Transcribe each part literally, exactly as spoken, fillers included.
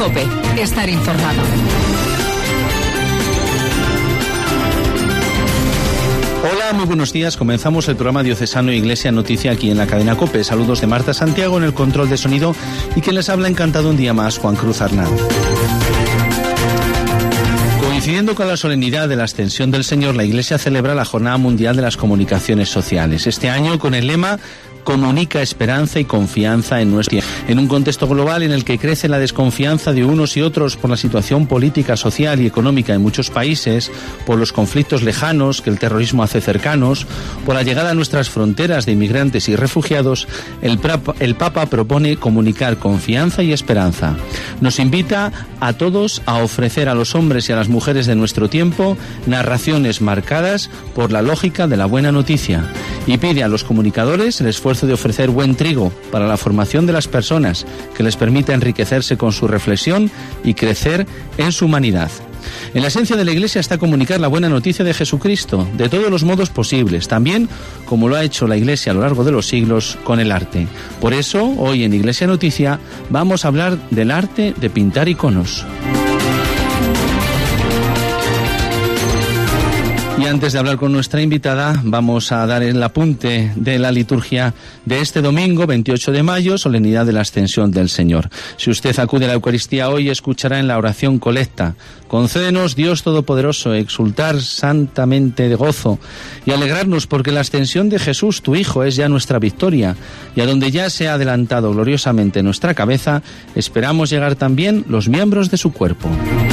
COPE. Estar informado. Hola, muy buenos días. Comenzamos el programa Diocesano Iglesia Noticia aquí en la cadena COPE. Saludos de Marta Santiago en el control de sonido y quien les habla encantado un día más, Juan Cruz Arnal. Coincidiendo con la solemnidad de la Ascensión del Señor, la Iglesia celebra la Jornada Mundial de las Comunicaciones Sociales. Este año con el lema Comunica esperanza y confianza en nuestro tiempo. En un contexto global en el que crece la desconfianza de unos y otros por la situación política, social y económica en muchos países, por los conflictos lejanos que el terrorismo hace cercanos, por la llegada a nuestras fronteras de inmigrantes y refugiados, el, el Papa propone comunicar confianza y esperanza. Nos invita a todos a ofrecer a los hombres y a las mujeres de nuestro tiempo narraciones marcadas por la lógica de la buena noticia y pide a los comunicadores el esfuerzo de ofrecer buen trigo para la formación de las personas que les permita enriquecerse con su reflexión y crecer en su humanidad. En la esencia de la Iglesia está comunicar la buena noticia de Jesucristo de todos los modos posibles, también como lo ha hecho la Iglesia a lo largo de los siglos con el arte. Por eso, hoy en Iglesia Noticia vamos a hablar del arte de pintar iconos. Y antes de hablar con nuestra invitada, vamos a dar el apunte de la liturgia de este domingo, veintiocho de mayo, solemnidad de la Ascensión del Señor. Si usted acude a la Eucaristía hoy, escuchará en la oración colecta: concédenos, Dios Todopoderoso, exultar santamente de gozo y alegrarnos porque la ascensión de Jesús, tu Hijo, es ya nuestra victoria, y a donde ya se ha adelantado gloriosamente nuestra cabeza, esperamos llegar también los miembros de su cuerpo.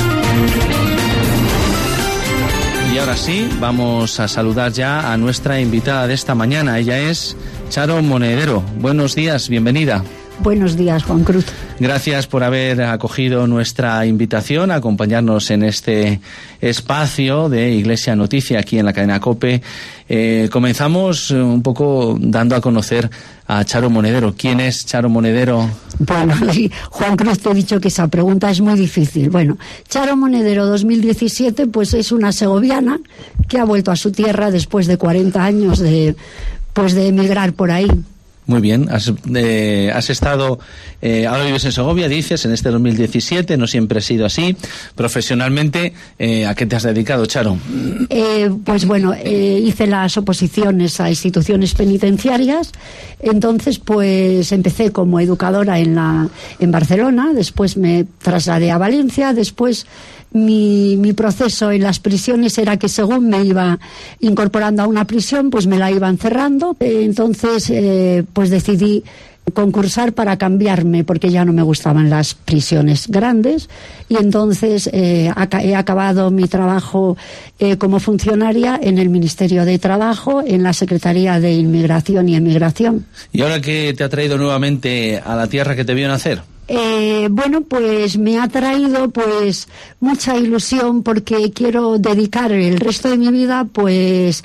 Y ahora sí, vamos a saludar ya a nuestra invitada de esta mañana. Ella es Charo Monedero. Buenos días, bienvenida. Buenos días, Juan Cruz. Gracias por haber acogido nuestra invitación a acompañarnos en este espacio de Iglesia Noticia aquí en la cadena COPE. Eh, comenzamos un poco dando a conocer a Charo Monedero. ¿Quién es Charo Monedero? Bueno, sí, Juan Cruz, te he dicho que esa pregunta es muy difícil. Bueno, Charo Monedero dos mil diecisiete, pues es una segoviana que ha vuelto a su tierra después de cuarenta años de, pues de emigrar por ahí. Muy bien, has, eh, has estado, eh, ahora vives en Segovia, dices, en este dos mil diecisiete, no siempre ha sido así. Profesionalmente, eh, ¿a qué te has dedicado, Charo? Eh, pues bueno, eh, hice las oposiciones a instituciones penitenciarias, entonces pues empecé como educadora en, la, en Barcelona, después me trasladé a Valencia, después Mi, mi proceso en las prisiones era que según me iba incorporando a una prisión, pues me la iban cerrando. Entonces, eh, pues decidí concursar para cambiarme, porque ya no me gustaban las prisiones grandes, y entonces eh, he acabado mi trabajo eh, como funcionaria en el Ministerio de Trabajo, en la Secretaría de Inmigración y Emigración. ¿Y ahora qué te ha traído nuevamente a la tierra que te vio nacer? Eh, bueno, pues me ha traído pues mucha ilusión, porque quiero dedicar el resto de mi vida pues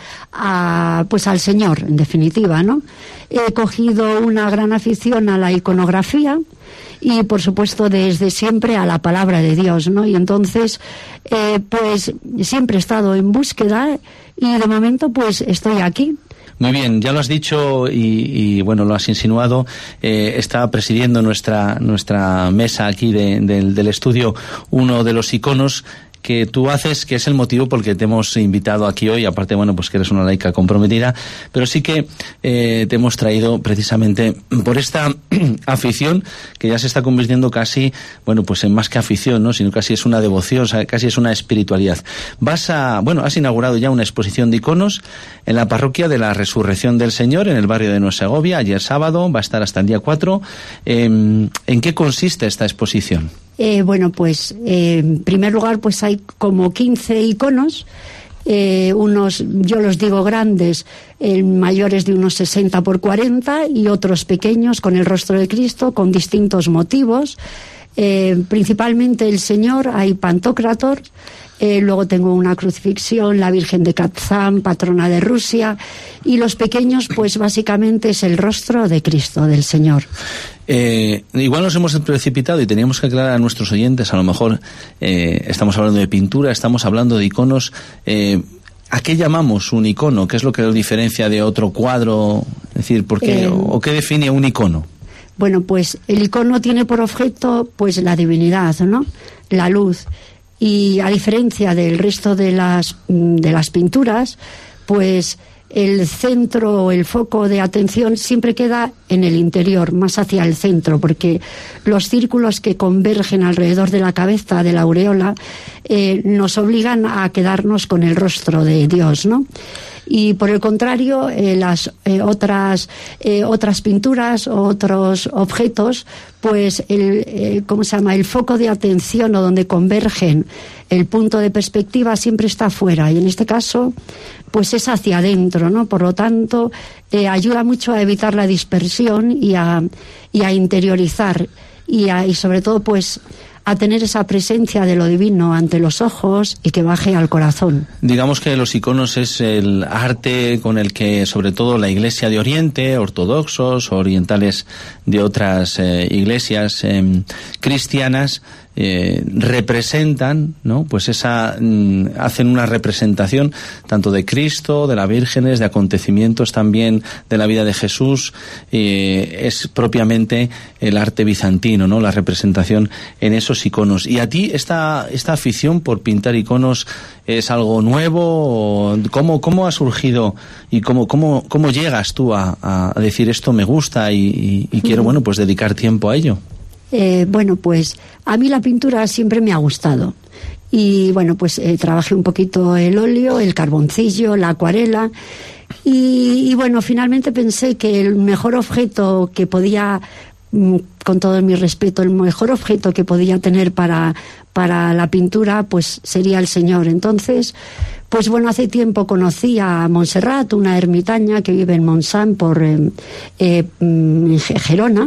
a pues al Señor, en definitiva, ¿no? He cogido una gran afición a la iconografía y, por supuesto, desde siempre a la palabra de Dios, ¿no? Y entonces eh, pues siempre he estado en búsqueda y de momento pues estoy aquí. Muy bien, ya lo has dicho y, y bueno, lo has insinuado. Eh, está presidiendo nuestra nuestra mesa aquí de, de, del estudio uno de los iconos que tú haces, que es el motivo por el que te hemos invitado aquí hoy. Aparte, bueno, pues que eres una laica comprometida, pero sí que eh, te hemos traído precisamente por esta afición que ya se está convirtiendo casi, bueno, pues en más que afición, ¿no? Sino casi es una devoción, o sea, casi es una espiritualidad. Vas a, bueno, has inaugurado ya una exposición de iconos en la parroquia de la Resurrección del Señor, en el barrio de Nueva Segovia, ayer sábado, va a estar hasta el día cuatro. Eh, ¿En qué consiste esta exposición? Eh, bueno, pues eh, en primer lugar pues hay como quince iconos, eh, unos, yo los digo grandes, eh, mayores de unos sesenta por cuarenta, y otros pequeños con el rostro de Cristo, con distintos motivos. Eh, principalmente el Señor, hay Pantocrator, eh, luego tengo una crucifixión, la Virgen de Kazán, patrona de Rusia, y los pequeños pues básicamente es el rostro de Cristo, del Señor. Eh, igual nos hemos precipitado y teníamos que aclarar a nuestros oyentes, a lo mejor eh, estamos hablando de pintura, estamos hablando de iconos. eh, ¿A qué llamamos un icono? ¿Qué es lo que lo diferencia de otro cuadro? Es decir, ¿por qué, eh, o, o qué define un icono? Bueno, pues el icono tiene por objeto pues la divinidad, ¿no? La luz. Y a diferencia del resto de las, de las pinturas, pues el centro o el foco de atención siempre queda en el interior, más hacia el centro, porque los círculos que convergen alrededor de la cabeza, de la aureola, eh, nos obligan a quedarnos con el rostro de Dios, ¿no? Y por el contrario, eh, las eh, otras eh, otras pinturas o otros objetos, pues el eh, ¿cómo se llama? El foco de atención, o donde convergen el punto de perspectiva, siempre está afuera, y en este caso pues es hacia adentro, ¿no? Por lo tanto, eh, ayuda mucho a evitar la dispersión y a y a interiorizar y a, y sobre todo pues a tener esa presencia de lo divino ante los ojos y que baje al corazón. Digamos que los iconos es el arte con el que sobre todo la Iglesia de Oriente, ortodoxos o orientales de otras eh, iglesias eh, cristianas, Eh, representan, ¿no? Pues esa mm, hacen una representación tanto de Cristo, de las vírgenes, de acontecimientos también de la vida de Jesús. Eh, es propiamente el arte bizantino, ¿no? La representación en esos iconos. Y a ti esta esta afición por pintar iconos es algo nuevo. ¿Cómo cómo ha surgido y cómo cómo cómo llegas tú a, a decir esto me gusta y, y, y quiero bueno pues dedicar tiempo a ello? Eh, bueno, pues a mí la pintura siempre me ha gustado. Y bueno, pues eh, trabajé un poquito el óleo, el carboncillo, la acuarela. Y, y bueno, finalmente pensé que el mejor objeto que podía, con todo mi respeto, el mejor objeto que podía tener para, para la pintura, pues sería el Señor. Entonces, pues bueno, hace tiempo conocí a Montserrat, una ermitaña que vive en Montsant, por eh, eh, en Gerona.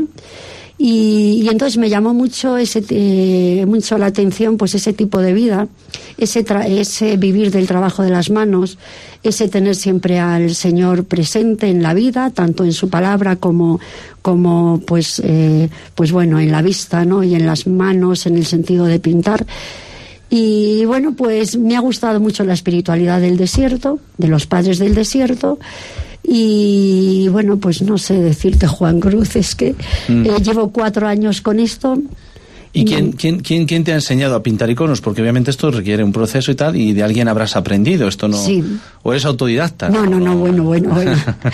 Y, y entonces me llamó mucho ese eh, mucho la atención pues ese tipo de vida, ese tra ese vivir del trabajo de las manos, ese tener siempre al Señor presente en la vida, tanto en su palabra como como pues eh, pues bueno, en la vista, ¿no? Y en las manos, en el sentido de pintar. Y bueno, pues me ha gustado mucho la espiritualidad del desierto, de los padres del desierto. Y bueno, pues no sé decirte, Juan Cruz, es que mm. eh, llevo cuatro años con esto. ¿Y quién, quién, quién, quién te ha enseñado a pintar iconos? Porque obviamente esto requiere un proceso y tal, y de alguien habrás aprendido. Esto no. Sí. ¿O eres autodidacta? No, no, no, bueno, bueno, bueno.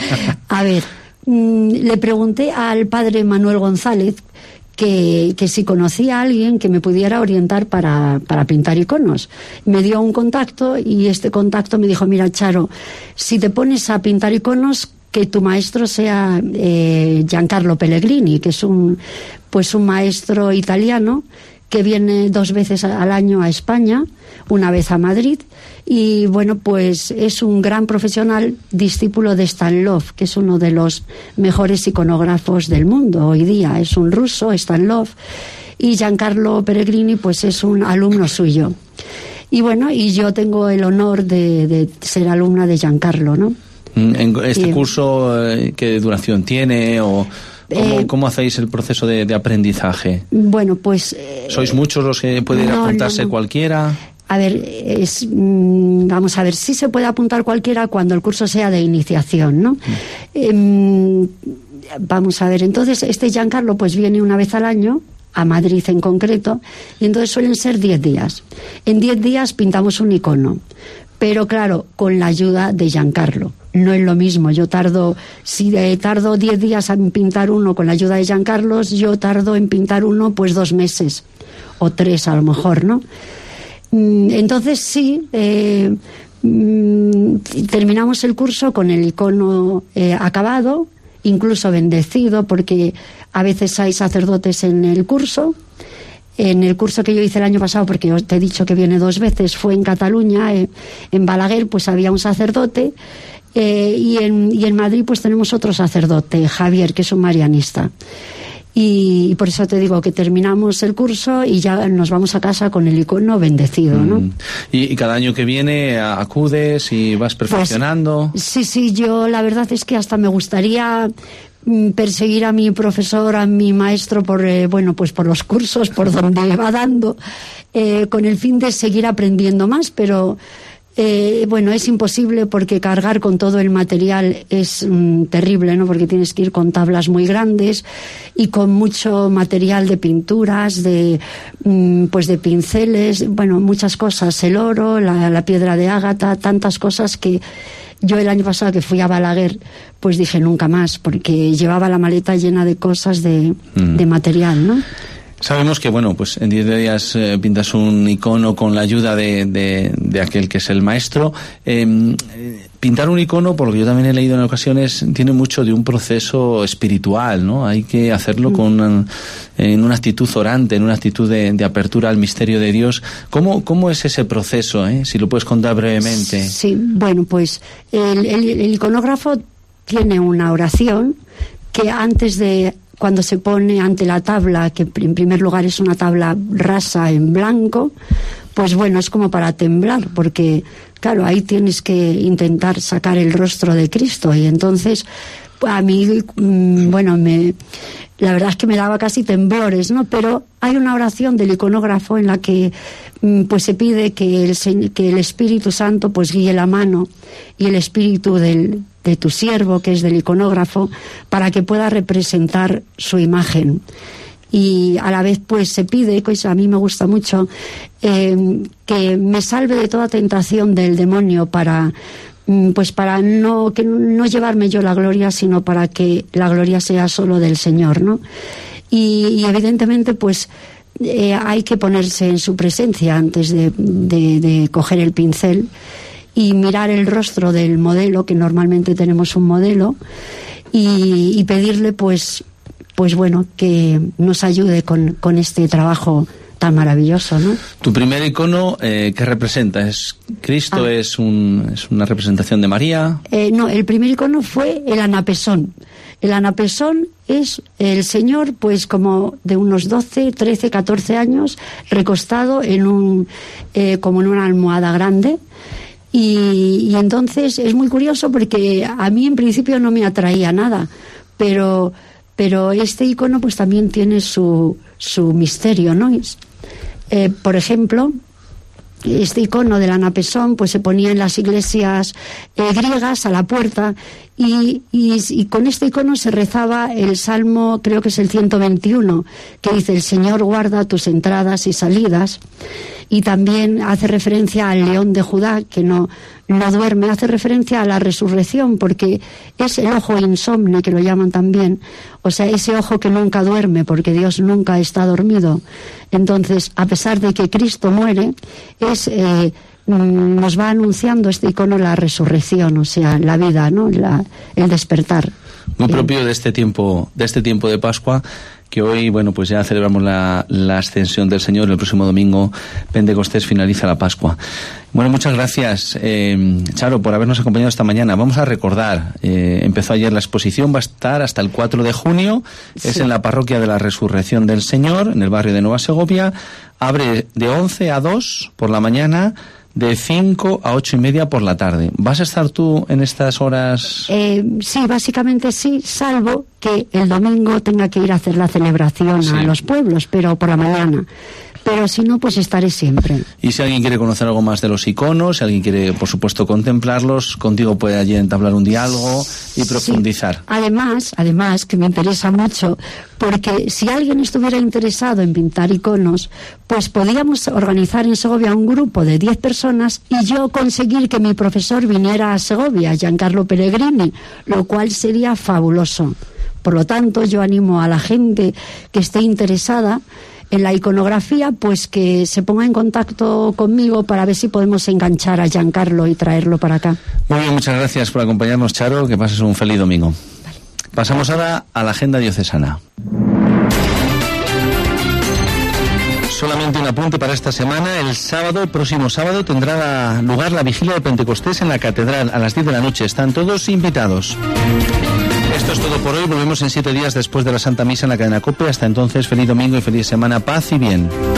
A ver, mmm, le pregunté al padre Manuel González que, que si conocía a alguien que me pudiera orientar para, para pintar iconos. Me dio un contacto y este contacto me dijo, mira, Charo, si te pones a pintar iconos, que tu maestro sea eh, Giancarlo Pellegrini, que es un, pues un maestro italiano que viene dos veces al año a España, una vez a Madrid, y bueno, pues es un gran profesional, discípulo de Stanlov, que es uno de los mejores iconógrafos del mundo hoy día. Es un ruso, Stanlov, y Giancarlo Pellegrini pues es un alumno suyo. Y bueno, y yo tengo el honor de, de ser alumna de Giancarlo, ¿no? ¿En este y, curso qué duración tiene o...? ¿Cómo, eh, ¿Cómo hacéis el proceso de, de aprendizaje? Bueno, pues... Eh, ¿Sois muchos los que puede no, apuntarse no, no. cualquiera? A ver, es, mmm, vamos a ver, sí se puede apuntar cualquiera cuando el curso sea de iniciación, ¿no? Mm. Eh, vamos a ver, entonces este Giancarlo pues viene una vez al año, a Madrid en concreto, y entonces suelen ser diez días. En diez días pintamos un icono, pero claro, con la ayuda de Giancarlo. No es lo mismo, yo tardo, si eh, tardo diez días en pintar uno con la ayuda de Giancarlo, yo tardo en pintar uno pues dos meses, o tres a lo mejor, ¿no? Entonces sí, eh, mm, terminamos el curso con el icono eh, acabado, incluso bendecido, porque a veces hay sacerdotes en el curso. En el curso que yo hice el año pasado, porque yo te he dicho que viene dos veces, fue en Cataluña, eh, en Balaguer, pues había un sacerdote. Eh, y, en, y en Madrid pues tenemos otro sacerdote, Javier, que es un marianista. Y, y por eso te digo que terminamos el curso y ya nos vamos a casa con el icono bendecido, ¿no? Mm. ¿Y, y cada año que viene acudes y vas perfeccionando? Pues, sí, sí, yo la verdad es que hasta me gustaría mm, perseguir a mi profesor, a mi maestro por, eh, bueno, pues por los cursos, por donde va dando, eh, con el fin de seguir aprendiendo más, pero... Eh, bueno, es imposible porque cargar con todo el material es mm, terrible, ¿no? Porque tienes que ir con tablas muy grandes y con mucho material de pinturas, de mm, pues de pinceles, bueno, muchas cosas, el oro, la, la piedra de ágata, tantas cosas que yo el año pasado que fui a Balaguer, pues dije nunca más, porque llevaba la maleta llena de cosas de, mm. de material, ¿no? Sabemos que, bueno, pues en diez días eh, pintas un icono con la ayuda de, de, de aquel que es el maestro. Eh, pintar un icono, por lo que yo también he leído en ocasiones, tiene mucho de un proceso espiritual, ¿no? Hay que hacerlo mm. con en una actitud orante, en una actitud de, de apertura al misterio de Dios. ¿Cómo, cómo es ese proceso, eh? Si lo puedes contar brevemente. Sí, bueno, pues el, el, el iconógrafo tiene una oración que antes de... cuando se pone ante la tabla, que en primer lugar es una tabla rasa en blanco, pues bueno, es como para temblar, porque claro, ahí tienes que intentar sacar el rostro de Cristo, y entonces a mí, bueno, me, la verdad es que me daba casi temblores, ¿no? Pero hay una oración del iconógrafo en la que pues se pide que el, que el Espíritu Santo pues guíe la mano y el espíritu del de tu siervo, que es del iconógrafo, para que pueda representar su imagen. Y a la vez pues se pide, pues a mí me gusta mucho, eh, que me salve de toda tentación del demonio, para pues para no, que no llevarme yo la gloria, sino para que la gloria sea solo del Señor, ¿no? Y, y evidentemente pues eh, hay que ponerse en su presencia antes de, de, de coger el pincel y mirar el rostro del modelo, que normalmente tenemos un modelo, y, y pedirle pues pues bueno, que nos ayude con, con este trabajo tan maravilloso, ¿no? Tu primer icono, eh, ¿qué representa? ¿Es Cristo? Ah. ¿Es, un, ¿Es una representación de María? Eh, no, el primer icono fue el anapesón. El anapesón es el Señor, pues como de unos doce, trece, catorce años, recostado en un eh, como en una almohada grande. Y, y entonces es muy curioso porque a mí en principio no me atraía nada, pero, pero este icono pues también tiene su, su misterio, ¿no? Eh, por ejemplo, este icono del anapesón pues se ponía en las iglesias eh, griegas a la puerta, y, y, y con este icono se rezaba el salmo, creo que es el ciento veintiuno, que dice: el Señor guarda tus entradas y salidas. Y también hace referencia al león de Judá, que no, no duerme, hace referencia a la resurrección, porque es el ojo insomne, que lo llaman también, o sea, ese ojo que nunca duerme, porque Dios nunca está dormido. Entonces, a pesar de que Cristo muere, es eh, nos va anunciando este icono la resurrección, o sea, la vida, ¿no? La, el despertar. Muy propio de este tiempo, de este tiempo de Pascua, que hoy, bueno, pues ya celebramos la, la ascensión del Señor. El próximo domingo, Pentecostés, finaliza la Pascua. Bueno, muchas gracias, eh, Charo, por habernos acompañado esta mañana. Vamos a recordar, eh, empezó ayer la exposición, va a estar hasta el cuatro de junio, sí. Es en la Parroquia de la Resurrección del Señor, en el barrio de Nueva Segovia. Abre de once a dos por la mañana, de cinco a ocho y media por la tarde. ¿Vas a estar tú en estas horas? Eh, sí, básicamente sí, salvo que el domingo tenga que ir a hacer la celebración, sí, a los pueblos, pero por la mañana. Pero si no, pues estaré siempre. Y si alguien quiere conocer algo más de los iconos, si alguien quiere, por supuesto, contemplarlos, contigo puede allí entablar un diálogo y profundizar. Sí. Además, además, que me interesa mucho, porque si alguien estuviera interesado en pintar iconos, pues podíamos organizar en Segovia un grupo de diez personas y yo conseguir que mi profesor viniera a Segovia, Giancarlo Pellegrini, lo cual sería fabuloso. Por lo tanto, yo animo a la gente que esté interesada en la iconografía, pues que se ponga en contacto conmigo para ver si podemos enganchar a Giancarlo y traerlo para acá. Muy bien, muchas gracias por acompañarnos, Charo, que pases un feliz domingo. Vale. Pasamos ahora a la agenda diocesana. Solamente un apunte para esta semana. El sábado, el próximo sábado, tendrá lugar la vigilia de Pentecostés en la Catedral a las diez de la noche. Están todos invitados. Esto es todo por hoy. Volvemos en siete días después de la Santa Misa en la cadena COPE. Hasta entonces, feliz domingo y feliz semana. Paz y bien.